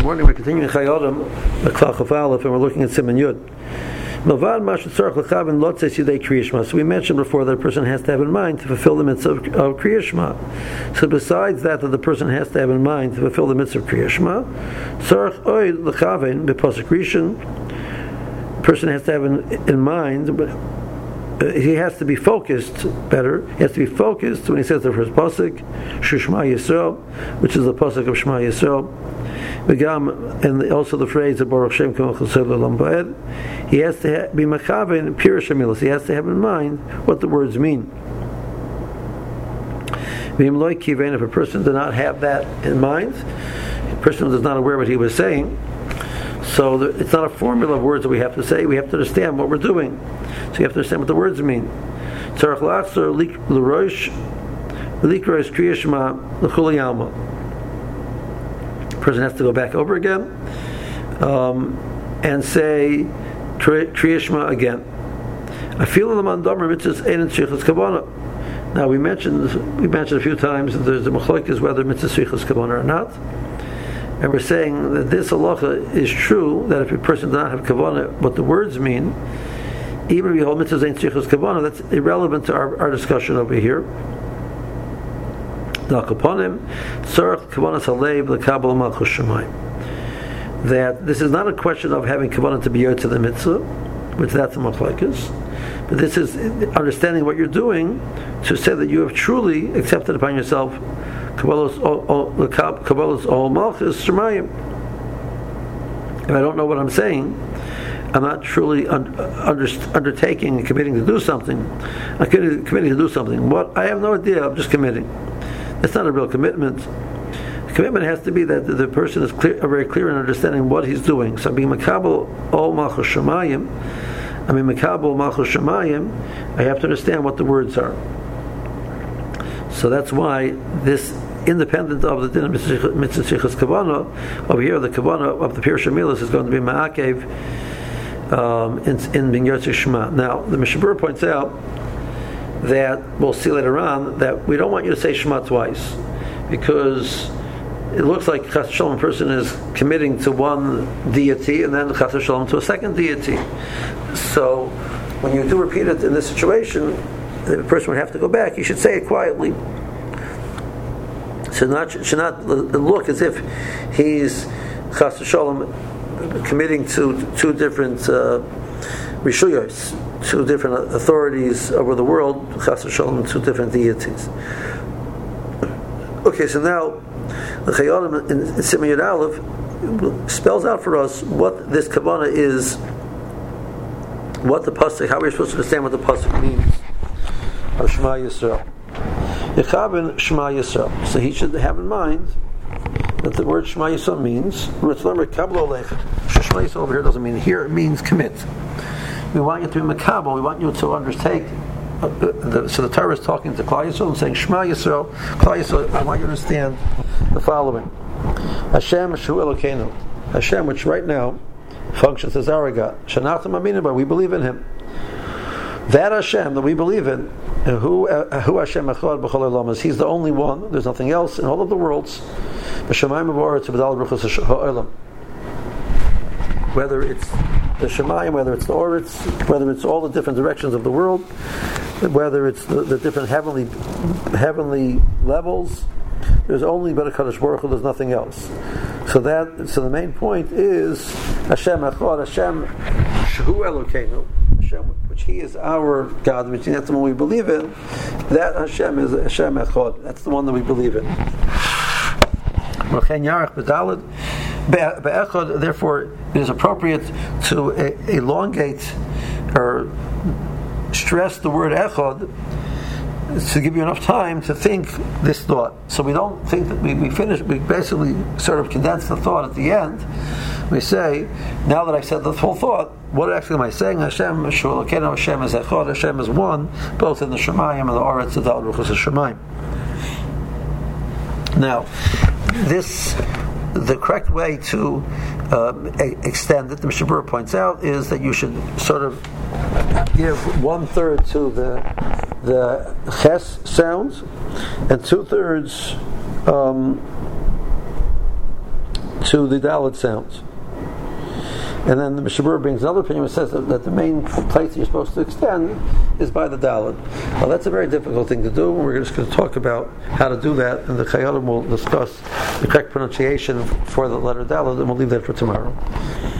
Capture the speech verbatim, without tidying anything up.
Good morning. We're continuing Chai Adam, the Klal Chaf Aleph, and we're looking at Siman Yud. So we mentioned before that a person has to have in mind to fulfill the mitzvah of, of Kriya Shema. So besides that, that the person has to have in mind to fulfill the mitzvah of Kriya Shema, the person has to have in, in mind, he has to be focused better. He has to be focused when he says the first pasuk, Shema Yisrael, which is the pasuk of Shema Yisrael, and also the phrase of Baruch Shem Kol Chesed L'Olam Va'ed. He has to be machaven pirush hamilos. He has to have in mind what the words mean. If a person does not have that in mind, a person is not aware of what he was saying, so the, it's not a formula of words that we have to say. We have to understand what we're doing. So you have to understand what the words mean. Tzarech la'atzor l'rosh l'ikros Kriya Shema l'chuli alma. The person has to go back over again um, and say Kriya Shema again. I feel in the mandomer mitzvahs ein tzrichas kavana. Now we mentioned we mentioned a few times that there's a machlokes whether mitzvah tzrichas kavana or not. And we're saying that this halacha is true, that if a person does not have kavanah, what the words mean, even if you hold mitzvahs ain't tzrichas kavanah, that's irrelevant to our, our discussion over here. That this is not a question of having kavanah to be yod to the mitzvah, which that's a machlokes, but this is understanding what you're doing to say that you have truly accepted upon yourself Kabbalah's all malchus shemayim. If I don't know what I'm saying, I'm not truly un- under, undertaking and committing to do something. I'm committing, committing to do something. What? I have no idea. I'm just committing. It's not a real commitment. The commitment has to be that the, the person is clear, very clear in understanding what he's doing. So being makabel all malchus shemayim, I mean makabel malchus shemayim, I have to understand what the words are. So that's why this, independent of the din of mitzvah tzrichas kavanah, over here the kavanah of the pirush hamilos is going to be ma'akev um, in in Binyot Shema. Now the Mishnah Berurah points out that we'll see later on that we don't want you to say Shema twice, because it looks like chas v'shalom, a person is committing to one deity and then chas v'shalom to a second deity. So when you do repeat it in this situation, the person would have to go back. You should say it quietly. Should not should not look as if he's chas v'shalom committing to two different uh, rishuyos, two different authorities over the world, chas v'shalom, two different deities. Okay, so now the Chai Adam in Siman Yud Aleph spells out for us what this kavanah is, what the pasuk, how we're supposed to understand what the pasuk means. Of Shema Yisrael. Yechaben Shema Yisrael. So he should have in mind that the word Shema Yisrael means, Shema Yisrael over here doesn't mean here, it means commit. We want you to be makabel, we want you to undertake. Uh, the, so the Torah is talking to Klal Yisrael and saying, Shema Yisrael, Klal Yisrael, I want you to understand the following. Hashem Shu Elokeinu. Hashem, which right now functions as our God. Shanachtam Aminu, but we believe in Him. That Hashem that we believe in, who who Hashem Echad b'chol olam, is He's the only one. There's nothing else in all of the worlds. Whether it's the Shemayim, whether it's the Oritz, whether it's all the different directions of the world, whether it's the, the different heavenly heavenly levels, there's only but a Kadosh Baruch Hu. There's nothing else. So that so the main point is Hashem Echad, Hashem Shehu Elokeinu, Hashem, which He is our God, which that's the one we believe in. That Hashem is Hashem Echad. That's the one that we believe in. Therefore, it is appropriate to elongate or stress the word Echad to give you enough time to think this thought. So we don't think that we, we finish, we basically sort of condense the thought at the end. We say, now that I said the whole thought, what actually am I saying? Hashem, Hashem is Echad, Hashem is one, both in the Shemayim and the Oretz, the Dal Ruchos Shemayim. Now, this, the correct way to uh, extend it, the Mishnah Berurah points out, is that you should sort of give one third to the the ches sounds and two thirds um, to the Dalet sounds. And then the Mishabur brings another opinion which says that, that the main place that you're supposed to extend is by the Dalet. Well, that's a very difficult thing to do, and we're just going to talk about how to do that, and the Chayalim will discuss the correct pronunciation for the letter Dalet, and we'll leave that for tomorrow.